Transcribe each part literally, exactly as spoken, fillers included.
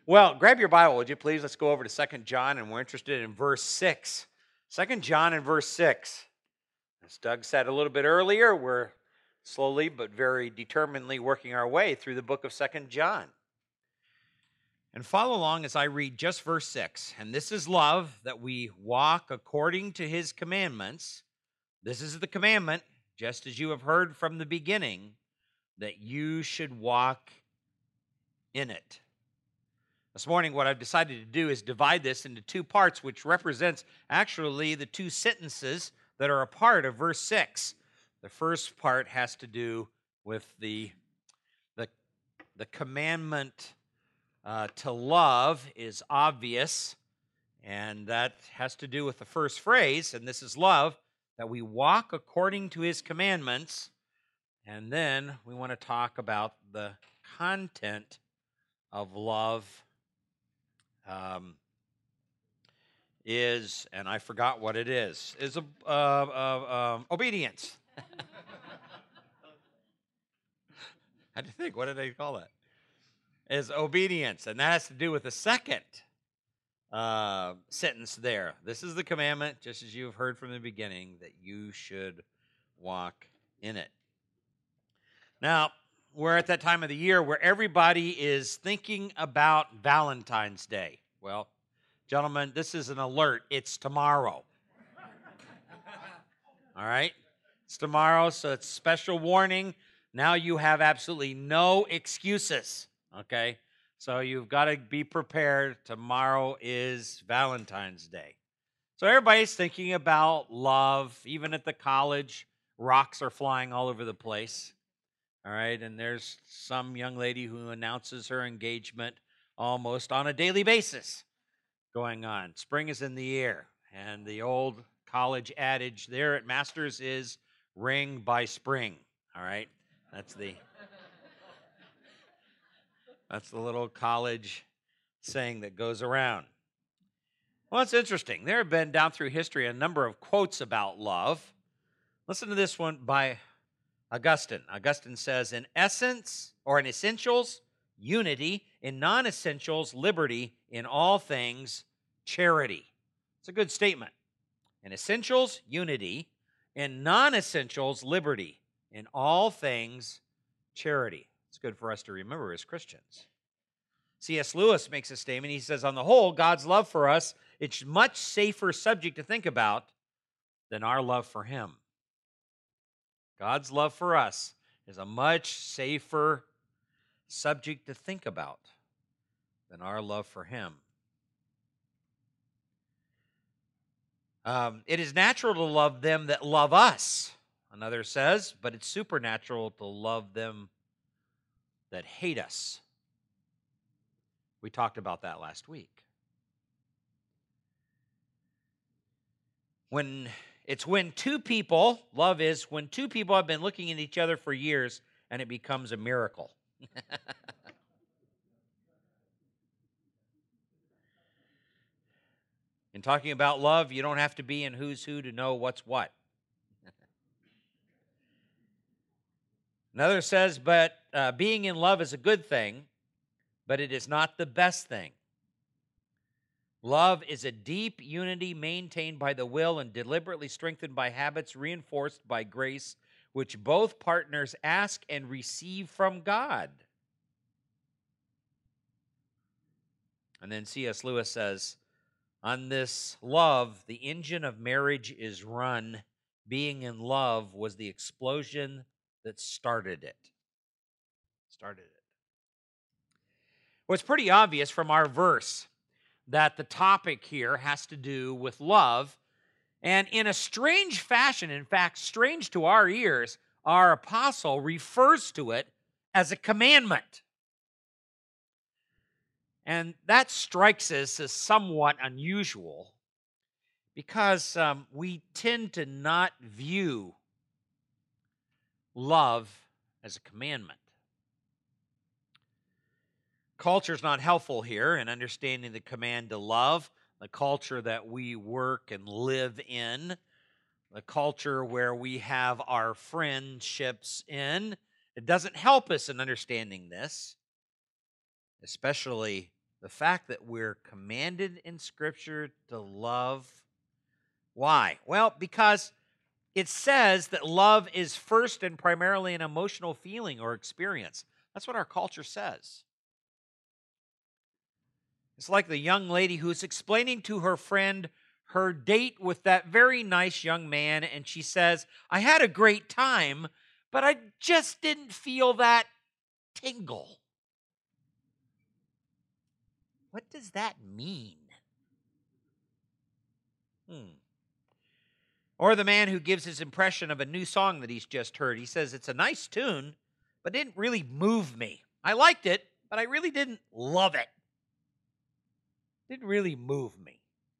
Well, grab your Bible, would you please? Let's go over to Second John, and we're interested in verse six. Second John and verse six. As Doug said a little bit earlier, we're slowly but very determinedly working our way through the book of Second John. And follow along as I read just verse six. And this is love, that we walk according to his commandments. This is the commandment, just as you have heard from the beginning, that you should walk in it. This morning, what I've decided to do is divide this into two parts, which represents actually the two sentences that are a part of verse six. The first part has to do with the, the, the commandment uh, to love is obvious, and that has to do with the first phrase, and this is love, that we walk according to his commandments. And then we want to talk about the content of love um, is, and I forgot what it is, is a, uh, uh, um, obedience. I had to think, what did they call that? Is obedience, and that has to do with the second uh, sentence there. This is the commandment, just as you have heard from the beginning, that you should walk in it. Now, we're at that time of the year where everybody is thinking about Valentine's Day. Well, gentlemen, this is an alert. It's tomorrow. All right? It's tomorrow, so it's special warning. Now you have absolutely no excuses, okay? So you've got to be prepared. Tomorrow is Valentine's Day. So everybody's thinking about love. Even at the college, rocks are flying all over the place. All right, and there's some young lady who announces her engagement almost on a daily basis going on. Spring is in the air, and the old college adage there at Masters is ring by spring. All right, that's the that's the little college saying that goes around. Well, it's interesting. There have been down through history a number of quotes about love. Listen to this one by Augustine. Augustine says, in essence, or in essentials, unity. In non-essentials, liberty. In all things, charity. It's a good statement. In essentials, unity. In non-essentials, liberty. In all things, charity. It's good for us to remember as Christians. C S Lewis makes a statement. He says, on the whole, God's love for us, it's a much safer subject to think about than our love for him. God's love for us is a much safer subject to think about than our love for him. Um, it is natural to love them that love us, another says, but it's supernatural to love them that hate us. We talked about that last week. When It's when two people, love is when two people have been looking at each other for years and it becomes a miracle. In talking about love, you don't have to be in who's who to know what's what. Another says, but uh, being in love is a good thing, but it is not the best thing. Love is a deep unity maintained by the will and deliberately strengthened by habits reinforced by grace, which both partners ask and receive from God. And then C S Lewis says, on this love, the engine of marriage is run. Being in love was the explosion that started it. Started it. Well, it's pretty obvious from our verse that the topic here has to do with love. And in a strange fashion, in fact, strange to our ears, our apostle refers to it as a commandment. And that strikes us as somewhat unusual because um, we tend to not view love as a commandment. Culture's not helpful here in understanding the command to love, the culture that we work and live in, the culture where we have our friendships in. It doesn't help us in understanding this, especially The fact that we're commanded in Scripture to love. Why? Well, because it says that love is first and primarily an emotional feeling or experience. That's what our culture says. It's like the young lady who's explaining to her friend her date with that very nice young man, and she says, I had a great time, but I just didn't feel that tingle. What does that mean? Hmm. Or the man who gives his impression of a new song that he's just heard. He says, it's a nice tune, but it didn't really move me. I liked it, but I really didn't love it. Didn't really move me.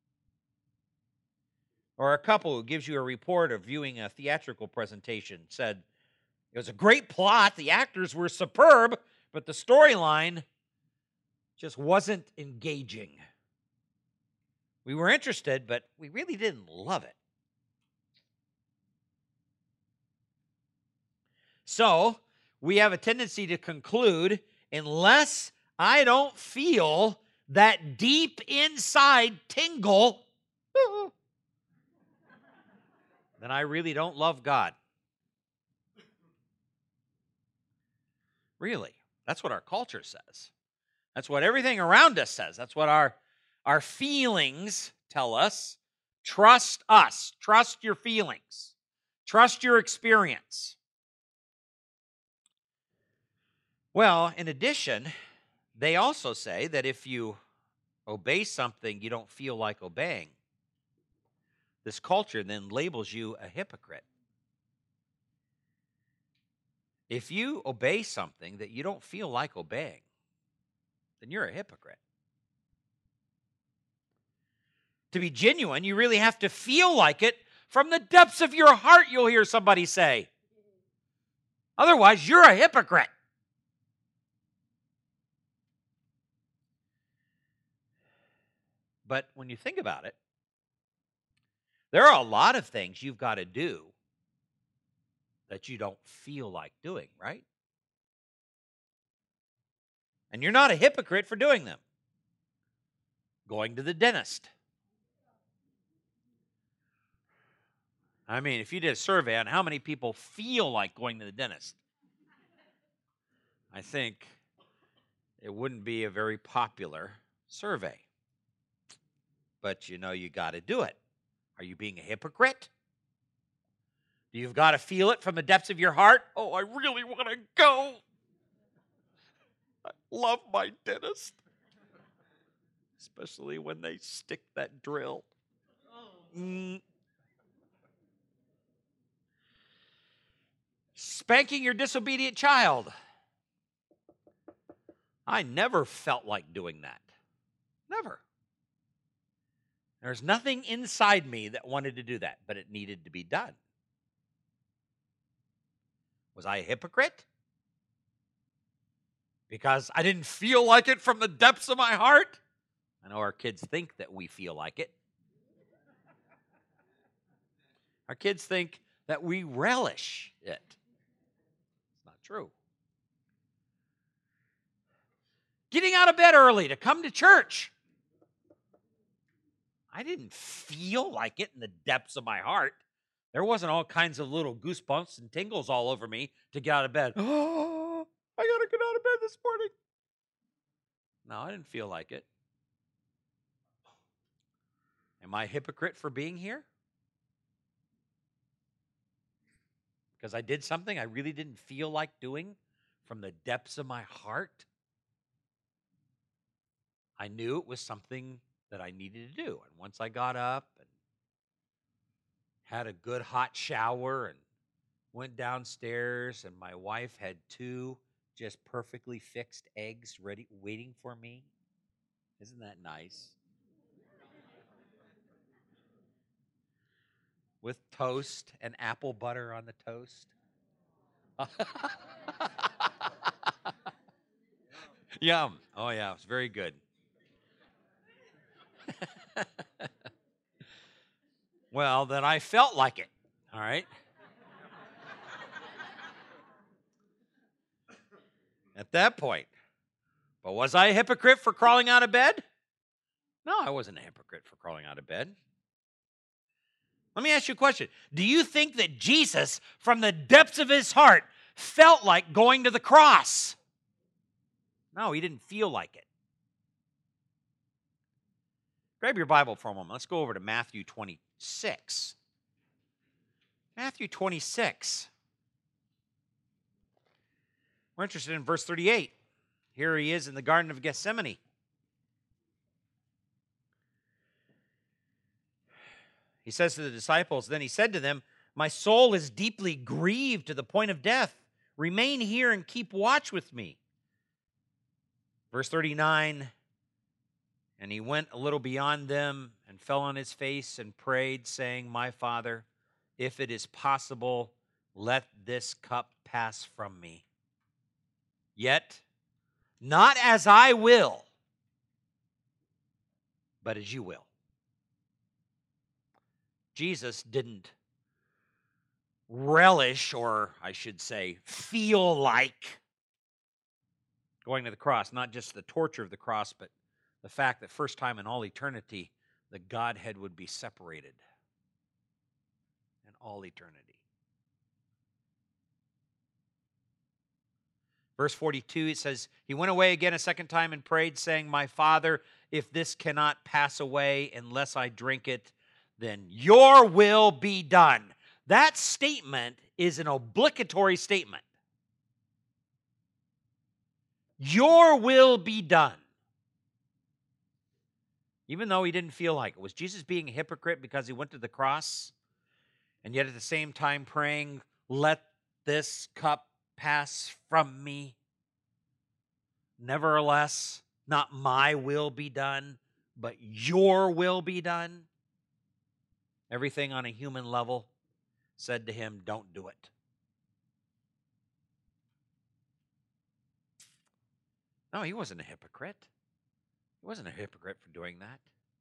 Or a couple who gives you a report of viewing a theatrical presentation said, it was a great plot, the actors were superb, but the storyline just wasn't engaging. We were interested, but we really didn't love it. So, we have a tendency to conclude, unless I don't feel that deep inside tingle, then I really don't love God. Really. That's what our culture says. That's what everything around us says. That's what our, our feelings tell us. Trust us. Trust your feelings. Trust your experience. Well, in addition, they also say that if you obey something you don't feel like obeying, this culture then labels you a hypocrite. If you obey something that you don't feel like obeying, then you're a hypocrite. To be genuine, you really have to feel like it from the depths of your heart, you'll hear somebody say. Otherwise, you're a hypocrite. But when you think about it, there are a lot of things you've got to do that you don't feel like doing, right? And you're not a hypocrite for doing them. Going to the dentist. I mean, if you did a survey on how many people feel like going to the dentist, I think it wouldn't be a very popular survey. But you know, you got to do it. Are you being a hypocrite? You've got to feel it from the depths of your heart. Oh, I really want to go. I love my dentist. Especially when they stick that drill. Mm. Spanking your disobedient child. I never felt like doing that. Never. There's nothing inside me that wanted to do that, but it needed to be done. Was I a hypocrite? Because I didn't feel like it from the depths of my heart? I know our kids think that we feel like it. Our kids think that we relish it. It's not true. Getting out of bed early to come to church. I didn't feel like it in the depths of my heart. There wasn't all kinds of little goosebumps and tingles all over me to get out of bed. Oh, I got to get out of bed this morning. No, I didn't feel like it. Am I a hypocrite for being here? Because I did something I really didn't feel like doing from the depths of my heart? I knew it was something that I needed to do. And once I got up and had a good hot shower and went downstairs, and my wife had two just perfectly fixed eggs ready, waiting for me. Isn't that nice? With toast and apple butter on the toast. Yum. Oh, yeah, it was very good. Well, then I felt like it, all right? At that point. But was I a hypocrite for crawling out of bed? No, I wasn't a hypocrite for crawling out of bed. Let me ask you a question. Do you think that Jesus, from the depths of his heart, felt like going to the cross? No, he didn't feel like it. Grab your Bible for a moment. Let's go over to Matthew twenty-six. Matthew twenty-six. We're interested in verse thirty-eight. Here he is in the Garden of Gethsemane. He says to the disciples, then he said to them, my soul is deeply grieved to the point of death. Remain here and keep watch with me. Verse thirty-nine, and he went a little beyond them and fell on his face and prayed, saying, my Father, if it is possible, let this cup pass from me. Yet, not as I will, but as you will. Jesus didn't relish, or I should say, feel like going to the cross. Not just the torture of the cross, but the fact that first time in all eternity, the Godhead would be separated in all eternity. Verse forty-two, it says, he went away again a second time and prayed, saying, my Father, if this cannot pass away unless I drink it, then your will be done. That statement is an obligatory statement. Your will be done. Even though he didn't feel like it. Was Jesus being a hypocrite because he went to the cross? And yet at the same time praying, let this cup pass from me. Nevertheless, not my will be done, but your will be done. Everything on a human level said to him, don't do it. No, he wasn't a hypocrite. He wasn't a hypocrite for doing that.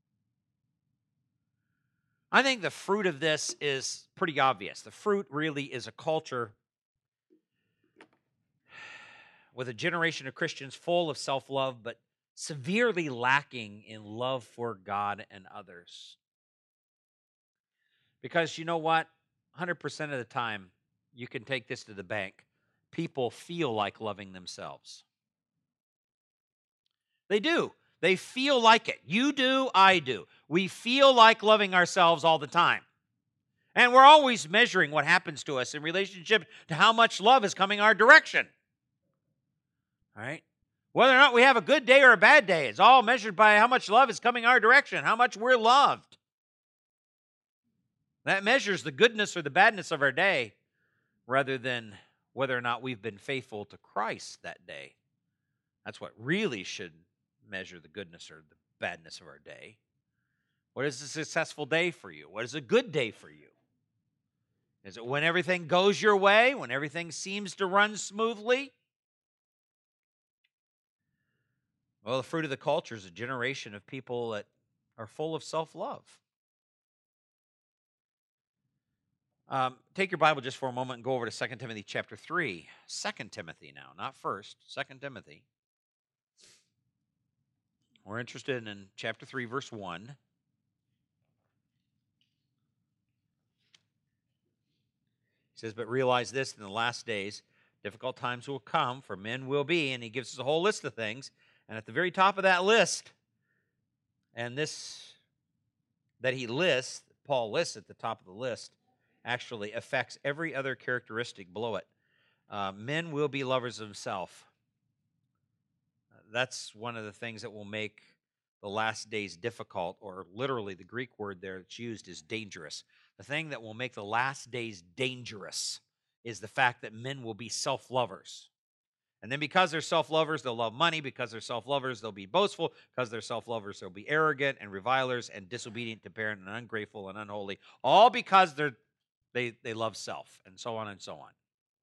I think the fruit of this is pretty obvious. The fruit really is a culture with a generation of Christians full of self-love, but severely lacking in love for God and others. Because you know what? one hundred percent of the time, you can take this to the bank. People feel like loving themselves. They do. They feel like it. You do, I do. We feel like loving ourselves all the time. And we're always measuring what happens to us in relationship to how much love is coming our direction. All right? Whether or not we have a good day or a bad day, it's all measured by how much love is coming our direction, how much we're loved. That measures the goodness or the badness of our day rather than whether or not we've been faithful to Christ that day. That's what really should measure the goodness or the badness of our day. What is a successful day for you? What is a good day for you? Is it when everything goes your way, when everything seems to run smoothly? Well, the fruit of the culture is a generation of people that are full of self-love. Um, take your Bible just for a moment and go over to Second Timothy chapter three. Second Timothy now, not first. Second Timothy. We're interested in chapter three, verse one. He says, but realize this, in the last days, difficult times will come, for men will be, and he gives us a whole list of things. And at the very top of that list, and this that he lists, Paul lists at the top of the list, actually affects every other characteristic below it. Uh, men will be lovers of self. Uh, that's one of the things that will make the last days difficult, or literally the Greek word there that's used is dangerous. The thing that will make the last days dangerous is the fact that men will be self-lovers. And then because they're self-lovers, they'll love money. Because they're self-lovers, they'll be boastful. Because they're self-lovers, they'll be arrogant and revilers and disobedient to parent and ungrateful and unholy. All because they're They, they love self, and so on and so on.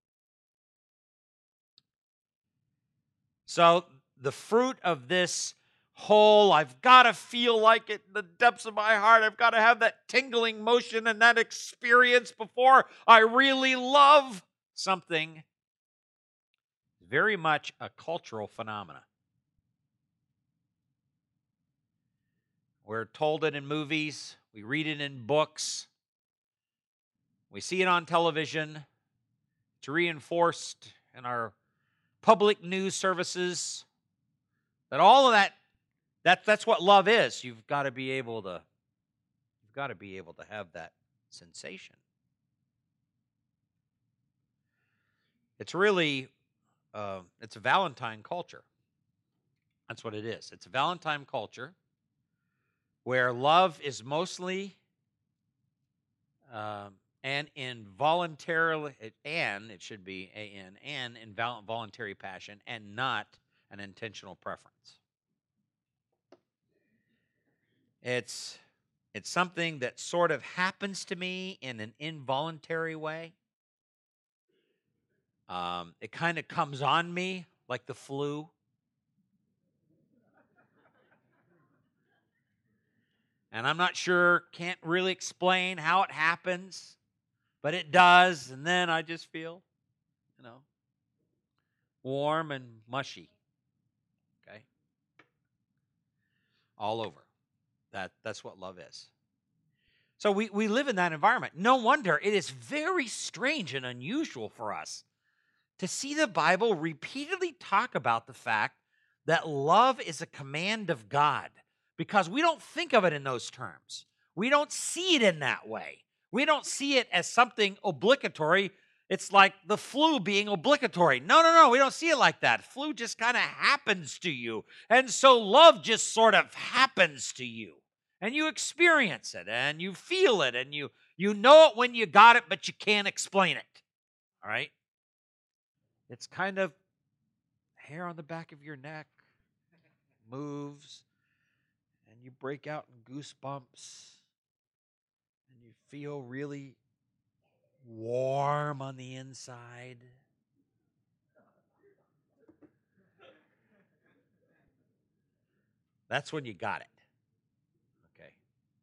So the fruit of this whole, I've got to feel like it in the depths of my heart. I've got to have that tingling motion and that experience before I really love something. Very much a cultural phenomena. We're told it in movies. We read it in books. We see it on television. It's reinforced in our public news services. That all of that, that that's what love is. You've got to be able to, you've got to be able to have that sensation. It's really, uh, it's a Valentine culture. That's what it is. It's a Valentine culture where love is mostly um, and involuntarily, and it should be A N, and involuntary passion, and not an intentional preference. It's it's something that sort of happens to me in an involuntary way. Um, it kind of comes on me like the flu. And I'm not sure, can't really explain how it happens, but it does. And then I just feel, you know, warm and mushy. Okay? All over. That, that's what love is. So we, we live in that environment. No wonder it is very strange and unusual for us to see the Bible repeatedly talk about the fact that love is a command of God, because we don't think of it in those terms. We don't see it in that way. We don't see it as something obligatory. It's like the flu being obligatory. No, no, no, we don't see it like that. Flu just kind of happens to you. And so love just sort of happens to you. And you experience it, and you feel it, and you, you know it when you got it, but you can't explain it. All right? It's kind of hair on the back of your neck moves, and you break out in goosebumps, and you feel really warm on the inside. That's when you got it. Okay.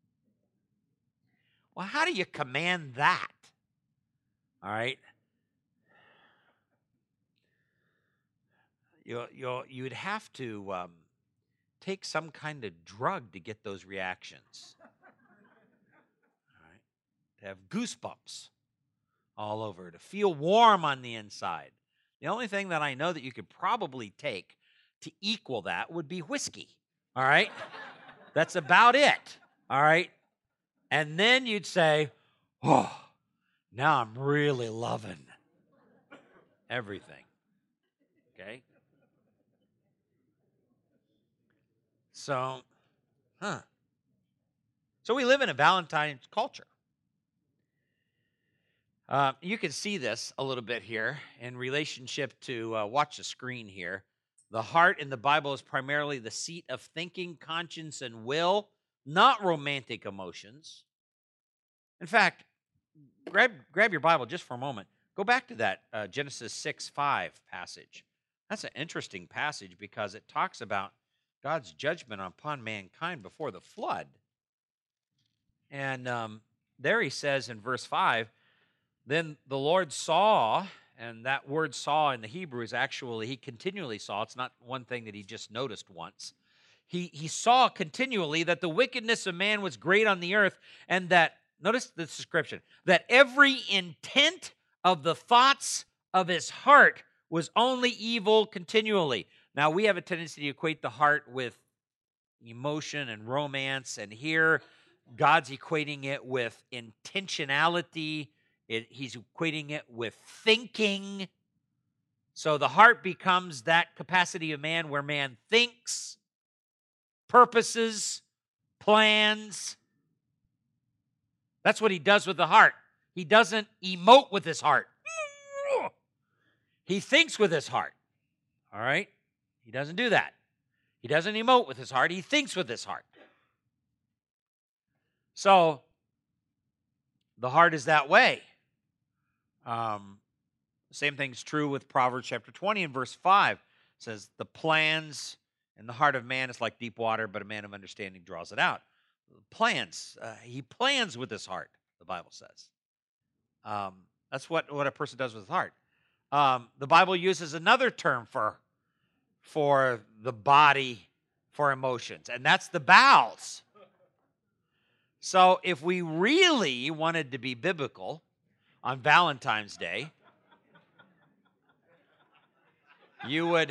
Well, how do you command that? All right. You you you'd have to um, take some kind of drug to get those reactions. All right. To have goosebumps all over, to feel warm on the inside. The only thing that I know that you could probably take to equal that would be whiskey. All right? That's about it. All right? And then you'd say, oh, now I'm really loving everything. Okay? So, huh. So we live in a Valentine's culture. Uh, you can see this a little bit here in relationship to, uh, watch the screen here. The heart in the Bible is primarily the seat of thinking, conscience, and will, not romantic emotions. In fact, grab, grab your Bible just for a moment. Go back to that uh, Genesis six five passage. That's an interesting passage because it talks about God's judgment upon mankind before the flood. And um, there he says in verse five, then the Lord saw, and that word saw in the Hebrew is actually, he continually saw. It's not one thing that he just noticed once. He, he saw continually that the wickedness of man was great on the earth, and that, notice the description, that every intent of the thoughts of his heart was only evil continually. Now, we have a tendency to equate the heart with emotion and romance, and here God's equating it with intentionality. It, he's equating it with thinking. So the heart becomes that capacity of man where man thinks, purposes, plans. That's what he does with the heart. He doesn't emote with his heart. He thinks with his heart. All right? He doesn't do that. He doesn't emote with his heart. He thinks with his heart. So the heart is that way. Um, same thing's true with Proverbs chapter twenty and verse five. It says, the plans in the heart of man is like deep water, but a man of understanding draws it out. Plans. Uh, he plans with his heart, the Bible says. Um, that's what, what a person does with his heart. Um, the Bible uses another term for, for the body, for emotions, and that's the bowels. So if we really wanted to be biblical on Valentine's Day, you would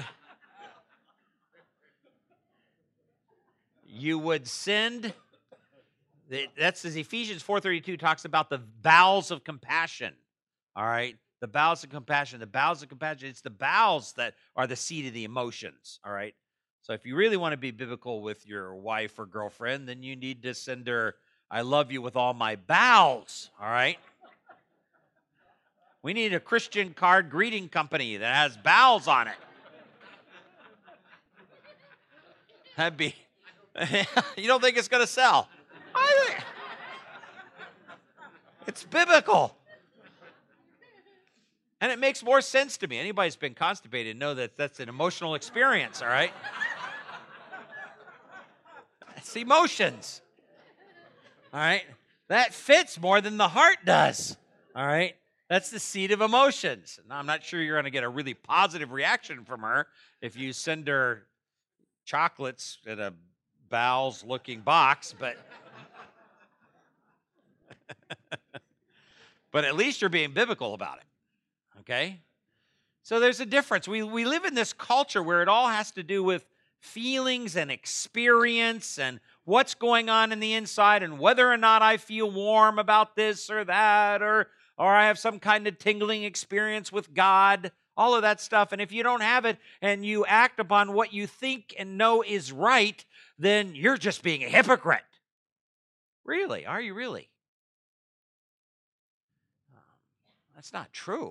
you would send that's as Ephesians four thirty-two talks about the bowels of compassion. All right? The bowels of compassion, the bowels of compassion, it's the bowels that are the seat of the emotions, all right? So if you really want to be biblical with your wife or girlfriend, then you need to send her, I love you with all my bowels, all right? We need a Christian card greeting company that has bowels on it. That'd be, you don't think it's going to sell? I think it's biblical. And it makes more sense to me. Anybody who's been constipated know that that's an emotional experience, all right? It's emotions, all right? That fits more than the heart does, all right? That's the seat of emotions. Now, I'm not sure you're going to get a really positive reaction from her if you send her chocolates in a bowels-looking box, but but at least you're being biblical about it. Okay? So there's a difference. We we live in this culture where it all has to do with feelings and experience and what's going on in the inside and whether or not I feel warm about this or that or or I have some kind of tingling experience with God, all of that stuff. And if you don't have it and you act upon what you think and know is right, then you're just being a hypocrite. Really? Are you really? That's not true.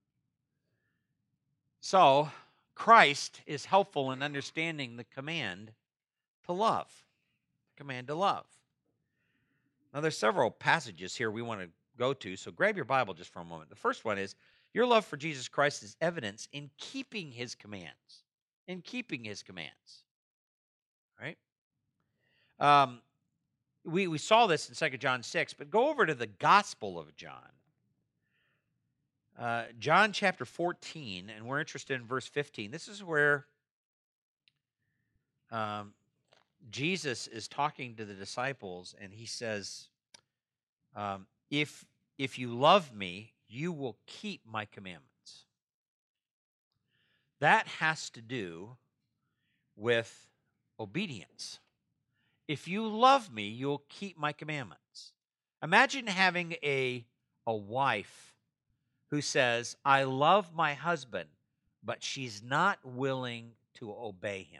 So, Christ is helpful in understanding the command to love. Command to love. Now, there's several passages here we want to go to, so grab your Bible just for a moment. The first one is, your love for Jesus Christ is evidence in keeping his commands. In keeping his commands. Right? Um, we, we saw this in Second John six, but go over to the Gospel of John. Uh, John chapter fourteen, and we're interested in verse fifteen. This is where um, Jesus is talking to the disciples, and he says, um, if, if you love me, you will keep my commandments. That has to do with obedience. If you love me, you'll keep my commandments. Imagine having a, a wife who says, I love my husband, but she's not willing to obey him.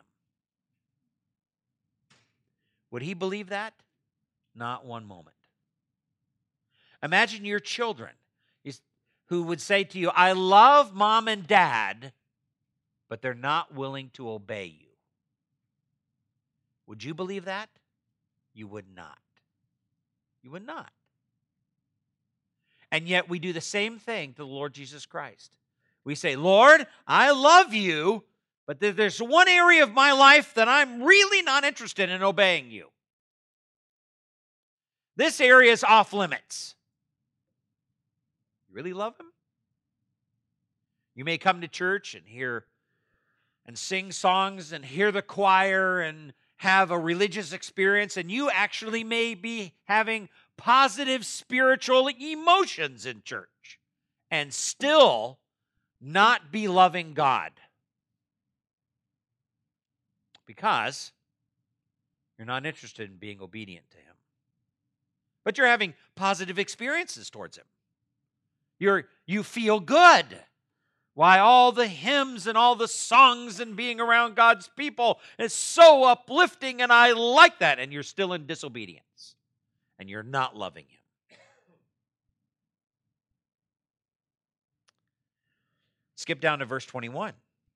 Would he believe that? Not one moment. Imagine your children who would say to you, I love mom and dad, but they're not willing to obey you. Would you believe that? You would not. You would not. And yet we do the same thing to the Lord Jesus Christ. We say, Lord, I love you, but there's one area of my life that I'm really not interested in obeying you. This area is off limits. You really love him? You may come to church and hear and sing songs and hear the choir and have a religious experience, and you actually may be having positive spiritual emotions in church and still not be loving God because you're not interested in being obedient to him. But you're having positive experiences towards him. You're, you feel good. Why, all the hymns and all the songs and being around God's people is so uplifting, and I like that, and you're still in disobedience. And you're not loving him. Skip down to verse twenty-one.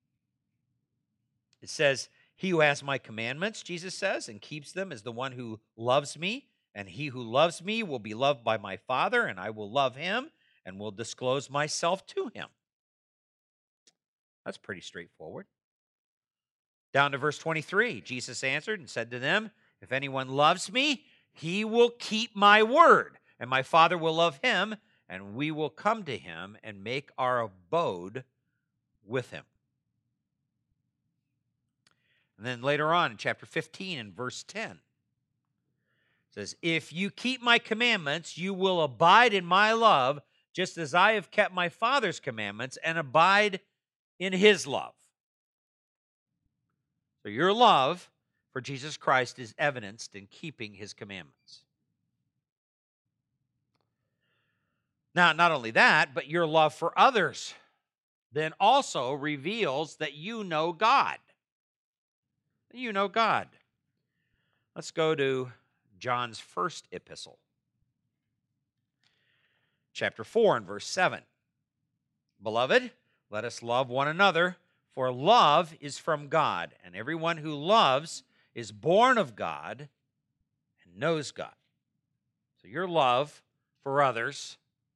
It says, he who has my commandments, Jesus says, and keeps them is the one who loves me, and he who loves me will be loved by my Father, and I will love him and will disclose myself to him. That's pretty straightforward. Down to verse twenty-three, Jesus answered and said to them, if anyone loves me, he will keep my word, and my Father will love him, and we will come to him and make our abode with him. And then later on in chapter fifteen and verse ten, it It says, if you keep my commandments, you will abide in my love, just as I have kept my Father's commandments and abide in his love. So your love for Jesus Christ is evidenced in keeping his commandments. Now, not only that, but your love for others then also reveals that you know God. You know God. Let's go to John's first epistle, chapter four and verse seven. Beloved, let us love one another, for love is from God, and everyone who loves is born of God and knows God. So your love for others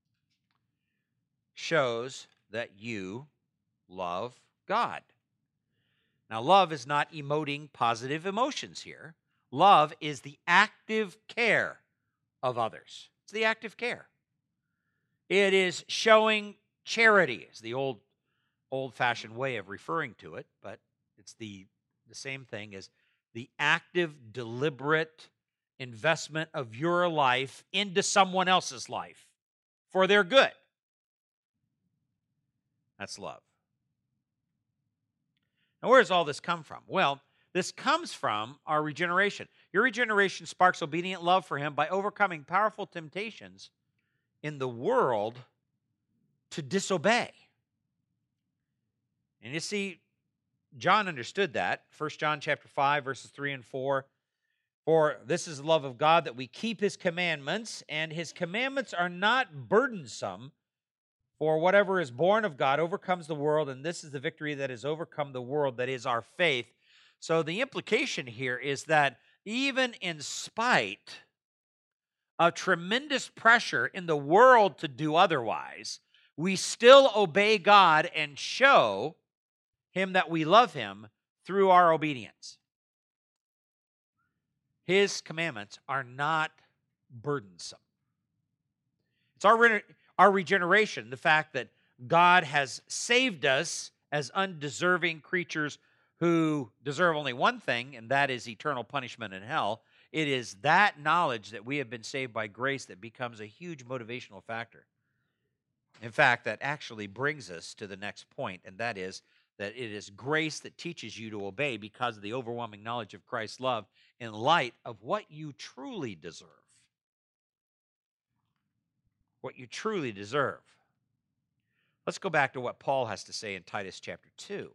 shows that you love God. Now, love is not emoting positive emotions here. Love is the active care of others. It's the active care. It is showing charity, is the old, old-fashioned way of referring to it, but it's the, the same thing as the active, deliberate investment of your life into someone else's life for their good. That's love. Now, where does all this come from? Well, this comes from our regeneration. Your regeneration sparks obedient love for him by overcoming powerful temptations in the world to disobey. And you see, John understood that. First John chapter five, verses three and four. For this is the love of God, that we keep his commandments, and his commandments are not burdensome. For whatever is born of God overcomes the world, and this is the victory that has overcome the world, that is our faith. So the implication here is that even in spite of tremendous pressure in the world to do otherwise, we still obey God and show him that we love him through our obedience. His commandments are not burdensome. It's our, our regeneration, the fact that God has saved us as undeserving creatures who deserve only one thing, and that is eternal punishment in hell. It is that knowledge that we have been saved by grace that becomes a huge motivational factor. In fact, that actually brings us to the next point, and that is that it is grace that teaches you to obey because of the overwhelming knowledge of Christ's love in light of what you truly deserve. What you truly deserve. Let's go back to what Paul has to say in Titus chapter two.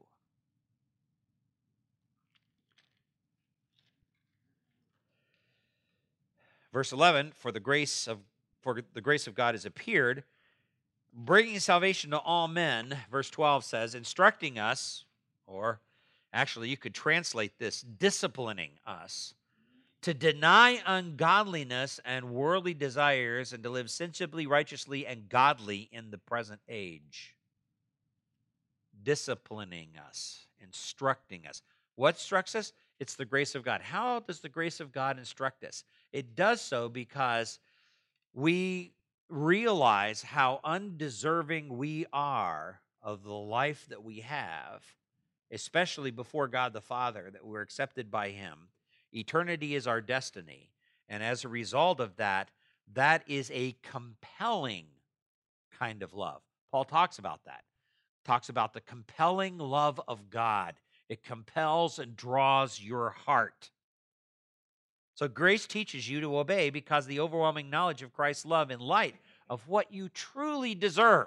Verse eleven, for the grace of for the grace of God has appeared, bringing salvation to all men. Verse twelve says, instructing us, or actually you could translate this, disciplining us, to deny ungodliness and worldly desires and to live sensibly, righteously, and godly in the present age. Disciplining us, instructing us. What instructs us? It's the grace of God. How does the grace of God instruct us? It does so because we realize how undeserving we are of the life that we have, especially before God the Father, that we're accepted by him. Eternity is our destiny. And as a result of that, that is a compelling kind of love. Paul talks about that. Talks about the compelling love of God. It compels and draws your heart. So grace teaches you to obey because of the overwhelming knowledge of Christ's love in light of what you truly deserve.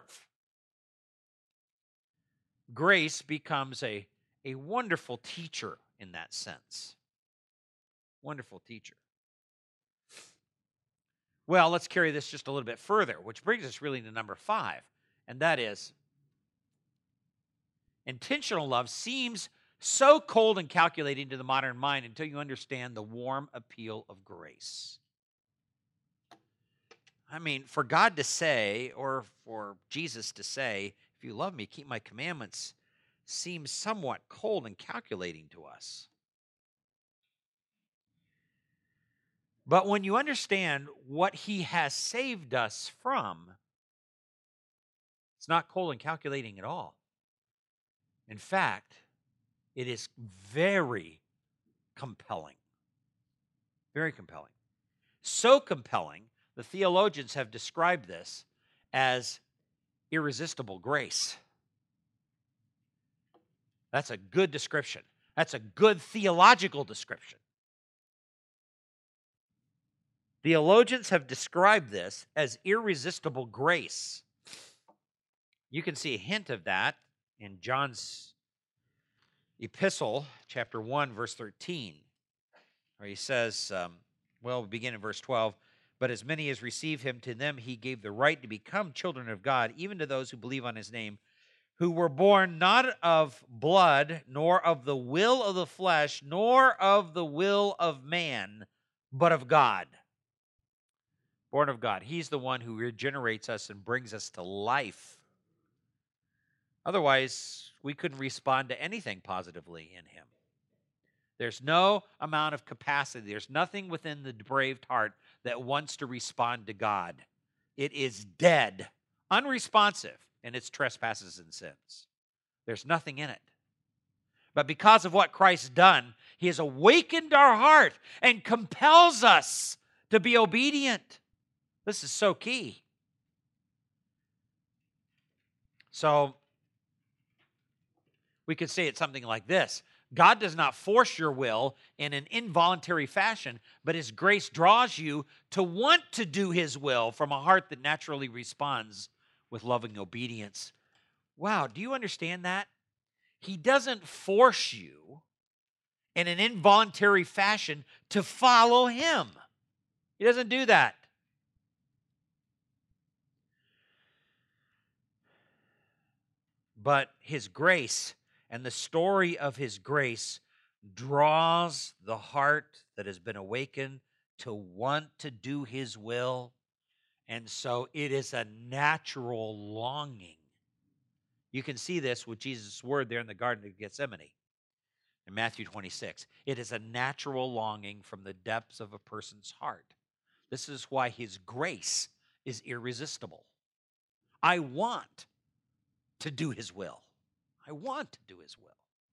Grace becomes a, a wonderful teacher in that sense. Wonderful teacher. Well, let's carry this just a little bit further, which brings us really to number five, and that is intentional love seems so cold and calculating to the modern mind until you understand the warm appeal of grace. I mean, for God to say, or for Jesus to say, if you love me, keep my commandments, seems somewhat cold and calculating to us. But when you understand what he has saved us from, it's not cold and calculating at all. In fact, it is very compelling. Very compelling. So compelling, the theologians have described this as irresistible grace. That's a good description. That's a good theological description. Theologians have described this as irresistible grace. You can see a hint of that in John's epistle, chapter one, verse thirteen, where he says, um, well, we begin in verse twelve, but as many as receive him, to them he gave the right to become children of God, even to those who believe on his name, who were born not of blood, nor of the will of the flesh, nor of the will of man, but of God. Born of God. He's the one who regenerates us and brings us to life. Otherwise, we couldn't respond to anything positively in him. There's no amount of capacity. There's nothing within the depraved heart that wants to respond to God. It is dead, unresponsive in its trespasses and sins. There's nothing in it. But because of what Christ's done, he has awakened our heart and compels us to be obedient. This is so key. So, we could say it something like this. God does not force your will in an involuntary fashion, but his grace draws you to want to do his will from a heart that naturally responds with loving obedience. Wow, do you understand that? He doesn't force you in an involuntary fashion to follow him. He doesn't do that. But his grace and the story of his grace draws the heart that has been awakened to want to do his will. And so it is a natural longing. You can see this with Jesus' word there in the Garden of Gethsemane in Matthew twenty-six. It is a natural longing from the depths of a person's heart. This is why his grace is irresistible. I want to do his will. I want to do his will.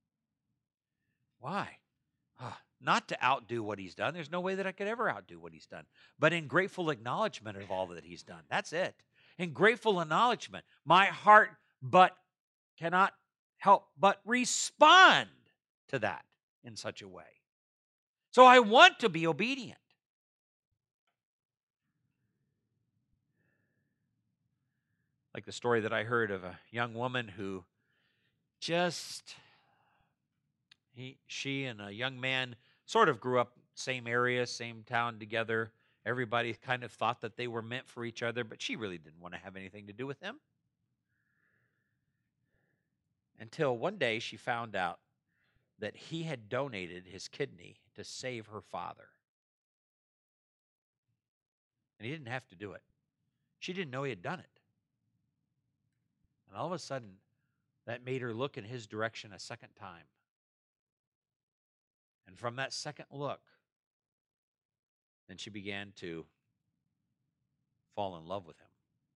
Why? Ah, not to outdo what he's done. There's no way that I could ever outdo what he's done. But in grateful acknowledgement of all that he's done. That's it. In grateful acknowledgement, my heart but cannot help but respond to that in such a way. So I want to be obedient. Like the story that I heard of a young woman who just, he, she and a young man sort of grew up same area, same town together. Everybody kind of thought that they were meant for each other, but she really didn't want to have anything to do with him. Until one day she found out that he had donated his kidney to save her father. And he didn't have to do it. She didn't know he had done it. And all of a sudden, that made her look in his direction a second time. And from that second look, then she began to fall in love with him.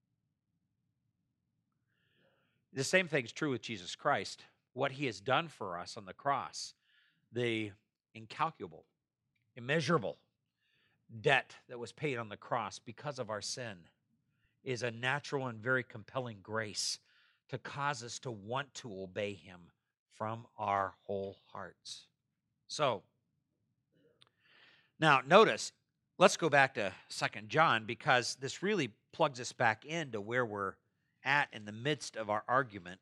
The same thing is true with Jesus Christ. What he has done for us on the cross, the incalculable, immeasurable debt that was paid on the cross because of our sin, is a natural and very compelling grace to cause us to want to obey him from our whole hearts. So, now notice, let's go back to Second John, because this really plugs us back into where we're at in the midst of our argument.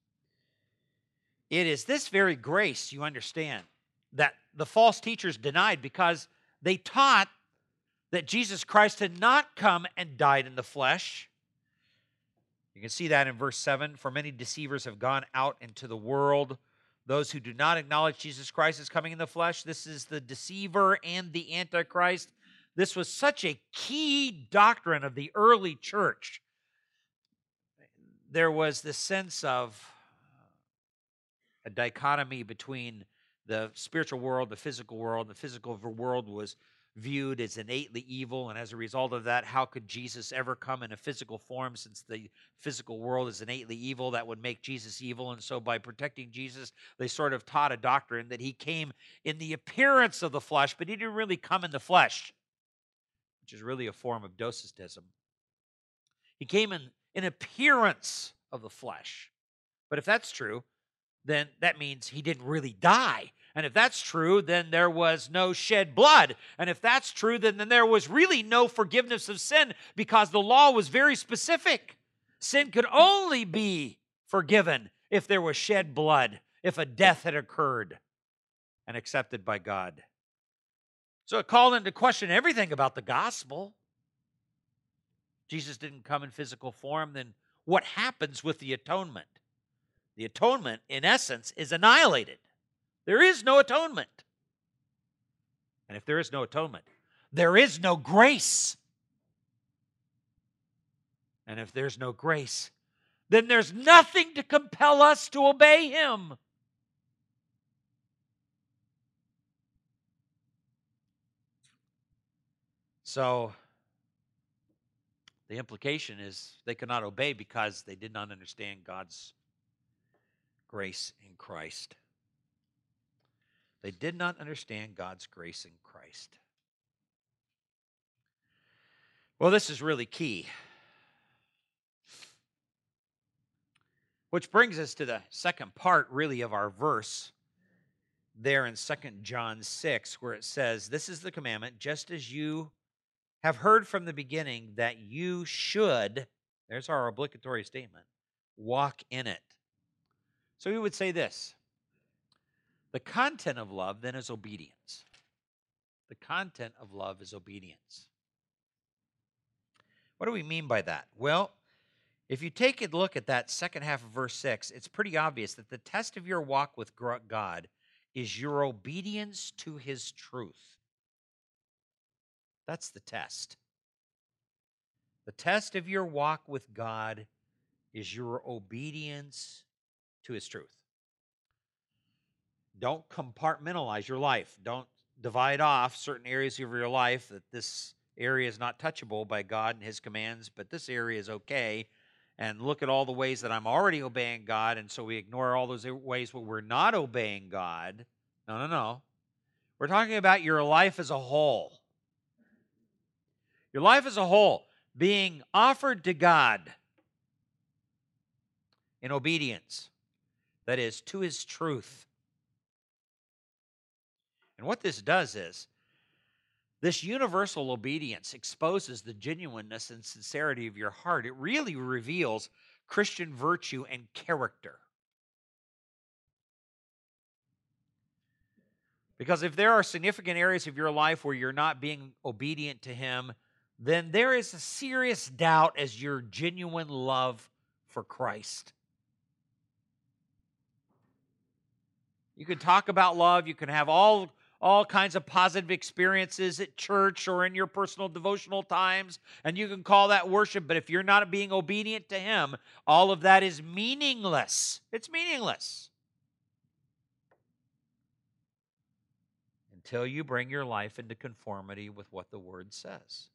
It is this very grace, you understand, that the false teachers denied because they taught that Jesus Christ had not come and died in the flesh. You can see that in verse seven. For many deceivers have gone out into the world, those who do not acknowledge Jesus Christ as coming in the flesh. This is the deceiver and the Antichrist. This was such a key doctrine of the early church. There was this sense of a dichotomy between the spiritual world, the physical world. The physical world was viewed as innately evil, and as a result of that, how could Jesus ever come in a physical form, since the physical world is innately evil? That would make Jesus evil. And so by protecting Jesus, they sort of taught a doctrine that he came in the appearance of the flesh, but he didn't really come in the flesh. which is really a form of docetism. He came in, in appearance of the flesh. But if that's true, then that means he didn't really die. And if that's true, then there was no shed blood. And if that's true, then, then there was really no forgiveness of sin, because the law was very specific. Sin could only be forgiven if there was shed blood, if a death had occurred and accepted by God. So it called into question everything about the gospel. Jesus didn't come in physical form, then what happens with the atonement? The atonement, in essence, is annihilated. There is no atonement. And if there is no atonement, there is no grace. And if there's no grace, then there's nothing to compel us to obey Him. So, the implication is they could not obey because they did not understand God's grace in Christ. They did not understand God's grace in Christ. Well, this is really key. Which brings us to the second part, really, of our verse there in Second John six, where it says, "This is the commandment, just as you have heard from the beginning, that you should," there's our obligatory statement, "walk in it." So we would say this: the content of love then is obedience. The content of love is obedience. What do we mean by that? Well, if you take a look at that second half of verse six, it's pretty obvious that the test of your walk with God is your obedience to His truth. That's the test. The test of your walk with God is your obedience to His truth. Don't compartmentalize your life. Don't divide off certain areas of your life, that this area is not touchable by God and His commands, but this area is okay. And look at all the ways that I'm already obeying God, and so we ignore all those ways where we're not obeying God. No, no, no. We're talking about your life as a whole. Your life as a whole being offered to God in obedience, that is, to His truth. And what this does is, this universal obedience exposes the genuineness and sincerity of your heart. It really reveals Christian virtue and character. Because if there are significant areas of your life where you're not being obedient to Him, then there is a serious doubt as your genuine love for Christ. You can talk about love, you can have all all kinds of positive experiences at church or in your personal devotional times, and you can call that worship, but if you're not being obedient to Him, all of that is meaningless. It's meaningless. Until you bring your life into conformity with what the Word says.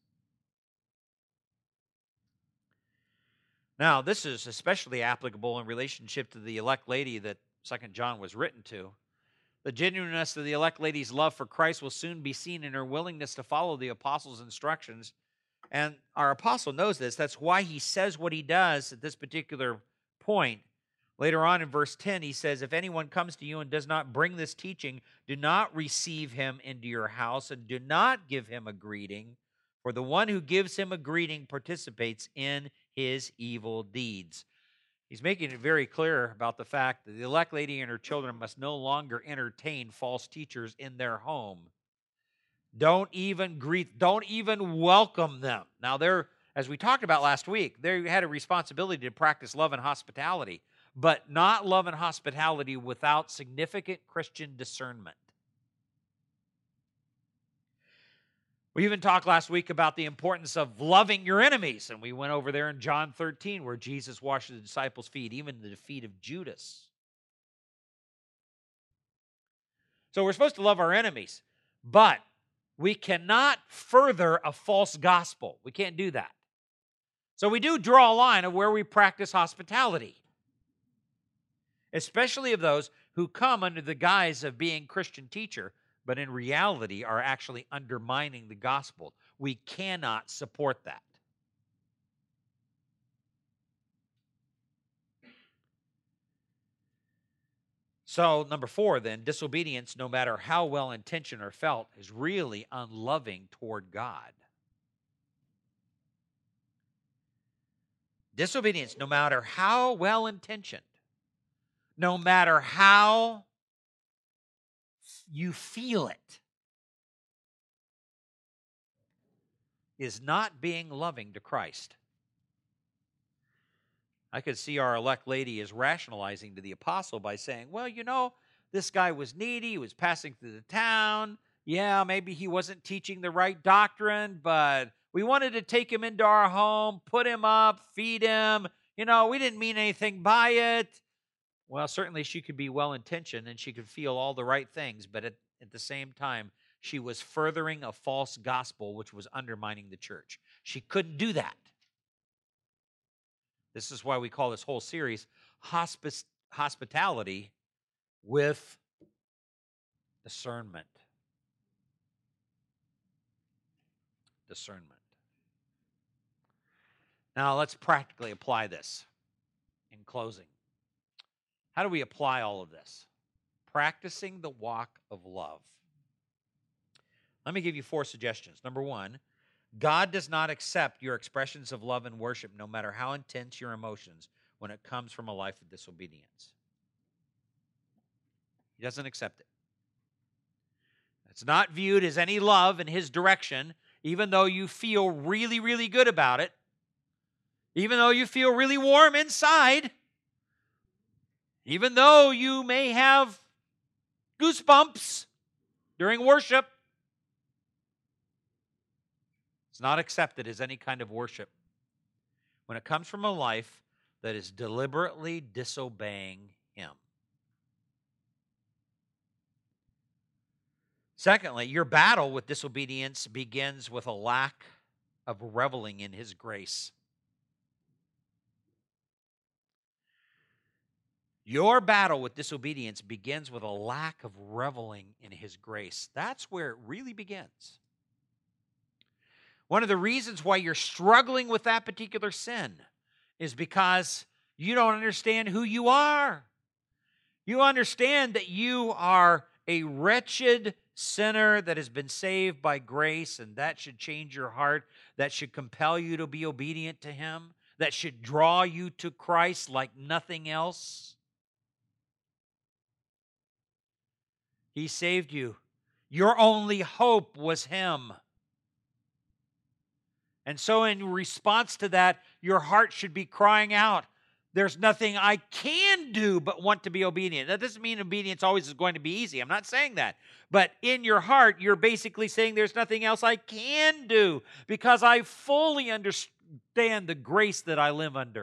Now, this is especially applicable in relationship to the elect lady that Second John was written to. The genuineness of the elect lady's love for Christ will soon be seen in her willingness to follow the apostles' instructions. And our apostle knows this. That's why he says what he does at this particular point. Later on in verse ten, he says, "If anyone comes to you and does not bring this teaching, do not receive him into your house and do not give him a greeting, for the one who gives him a greeting participates in his evil deeds." He's making it very clear about the fact that the elect lady and her children must no longer entertain false teachers in their home. Don't even greet, don't even welcome them. Now, they're, as we talked about last week, they had a responsibility to practice love and hospitality, but not love and hospitality without significant Christian discernment. We even talked last week about the importance of loving your enemies, and we went over there in John thirteen where Jesus washed the disciples' feet, even the feet of Judas. So we're supposed to love our enemies, but we cannot further a false gospel. We can't do that. So we do draw a line of where we practice hospitality, especially of those who come under the guise of being Christian teacher, but in reality are actually undermining the gospel. We cannot support that. So, number four, then, disobedience, no matter how well intentioned or felt, is really unloving toward God. Disobedience, no matter how well intentioned, no matter how you feel it, is not being loving to Christ. I could see our elect lady as rationalizing to the apostle by saying, well, you know, this guy was needy. He was passing through the town. Yeah, maybe he wasn't teaching the right doctrine, but we wanted to take him into our home, put him up, feed him. You know, we didn't mean anything by it. Well, certainly she could be well-intentioned and she could feel all the right things, but at, at the same time, she was furthering a false gospel, which was undermining the church. She couldn't do that. This is why we call this whole series Hospice, Hospitality with Discernment. Discernment. Now, let's practically apply this in closing. How do we apply all of this? Practicing the walk of love. Let me give you four suggestions. Number one, God does not accept your expressions of love and worship, no matter how intense your emotions, when it comes from a life of disobedience. He doesn't accept it. It's not viewed as any love in His direction, even though you feel really, really good about it, even though you feel really warm inside, even though you may have goosebumps during worship. It's not accepted as any kind of worship when it comes from a life that is deliberately disobeying Him. Secondly, your battle with disobedience begins with a lack of reveling in His grace. Your battle with disobedience begins with a lack of reveling in His grace. That's where it really begins. One of the reasons why you're struggling with that particular sin is because you don't understand who you are. You understand that you are a wretched sinner that has been saved by grace, and that should change your heart. That should compel you to be obedient to Him. That should draw you to Christ like nothing else. He saved you. Your only hope was Him. And so in response to that, your heart should be crying out, there's nothing I can do but want to be obedient. That doesn't mean obedience always is going to be easy. I'm not saying that. But in your heart, you're basically saying there's nothing else I can do because I fully understand the grace that I live under.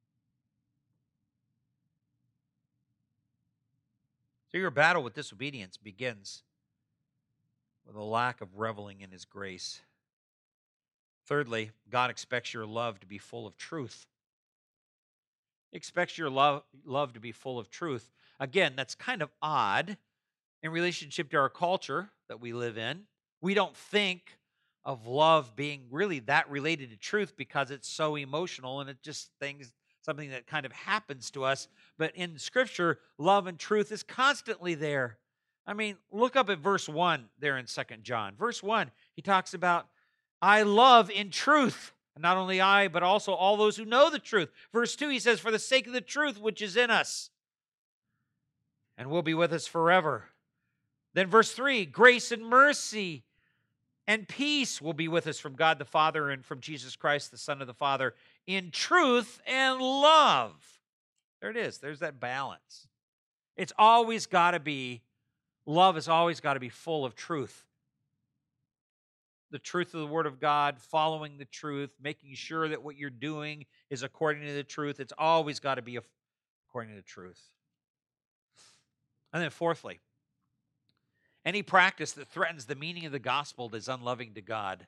So your battle with disobedience begins with a lack of reveling in His grace. Thirdly, God expects your love to be full of truth. He expects your love, love to be full of truth. Again, that's kind of odd in relationship to our culture that we live in. We don't think of love being really that related to truth because it's so emotional and it just things something that kind of happens to us. But in Scripture, love and truth is constantly there. I mean, look up at verse one there in Second John. Verse one, he talks about, I love in truth. Not only I, but also all those who know the truth. Verse two, he says, for the sake of the truth which is in us and will be with us forever. Then verse three, grace and mercy and peace will be with us from God the Father and from Jesus Christ, the Son of the Father, in truth and love. There it is. There's that balance. It's always got to be, love has always got to be full of truth. The truth of the Word of God, following the truth, making sure that what you're doing is according to the truth. It's always got to be according to the truth. And then fourthly, any practice that threatens the meaning of the gospel is unloving to God.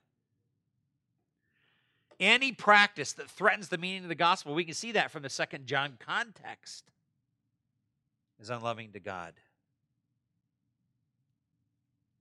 Any practice that threatens the meaning of the gospel, we can see that from the Second John context, is unloving to God.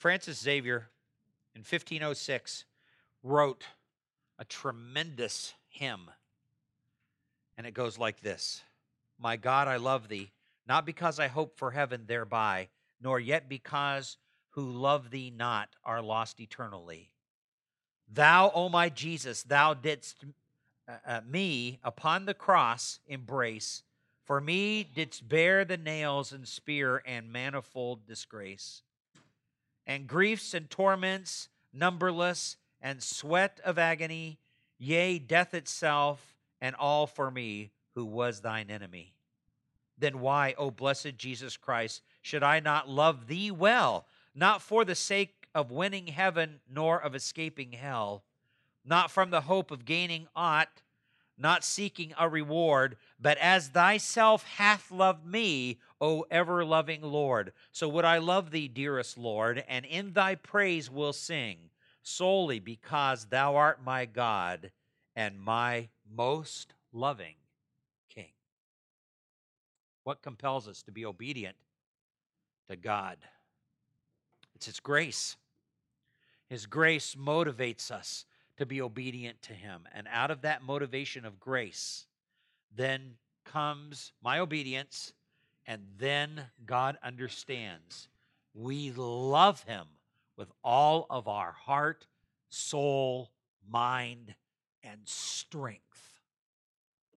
Francis Xavier in fifteen oh six wrote a tremendous hymn, and it goes like this. My God, I love thee, not because I hope for heaven thereby, nor yet because who love thee not are lost eternally. Thou, O my Jesus, thou didst uh, uh, me upon the cross embrace, for me didst bear the nails and spear and manifold disgrace, and griefs and torments numberless, and sweat of agony, yea, death itself, and all for me who was thine enemy. Then why, O blessed Jesus Christ, should I not love thee well, not for the sake of winning heaven, nor of escaping hell, not from the hope of gaining aught, not seeking a reward, but as thyself hath loved me, O ever-loving Lord. So would I love thee, dearest Lord, and in thy praise will sing, solely because thou art my God and my most loving King. What compels us to be obedient to God? It's His grace. His grace motivates us to be obedient to Him. And out of that motivation of grace, then comes my obedience, and then God understands we love Him with all of our heart, soul, mind, and strength.